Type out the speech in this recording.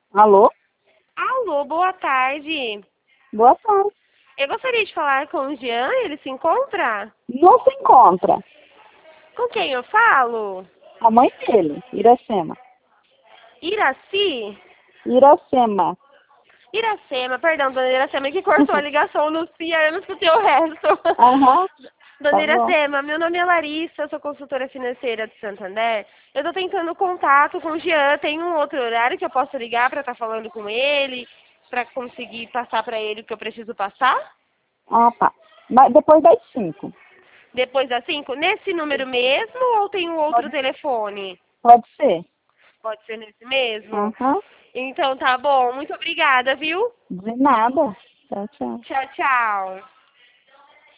Alô? Alô, boa tarde. Boa tarde. Eu gostaria de falar com o Jean, ele se encontra? Não se encontra. Com quem eu falo? A mãe dele, Iracema. Iraci? Iracema. Iracema, perdão, dona Iracema, que cortou a ligação no CIA, eu não escutei o resto. Aham, Dona tá bom. Iracema, meu nome é Larissa, eu sou consultora financeira de Santander. Eu estou tentando contato com o Jean, tem um outro horário que eu posso ligar para estar falando com ele, para conseguir passar para ele o que eu preciso passar? Ah, tá. Mas depois das 5. Depois das 5? Nesse número mesmo ou tem um outro Pode, telefone? pode ser. Pode ser nesse mesmo? Aham. Então tá bom, muito obrigada, viu? De nada. Tchau, tchau. Tchau, tchau.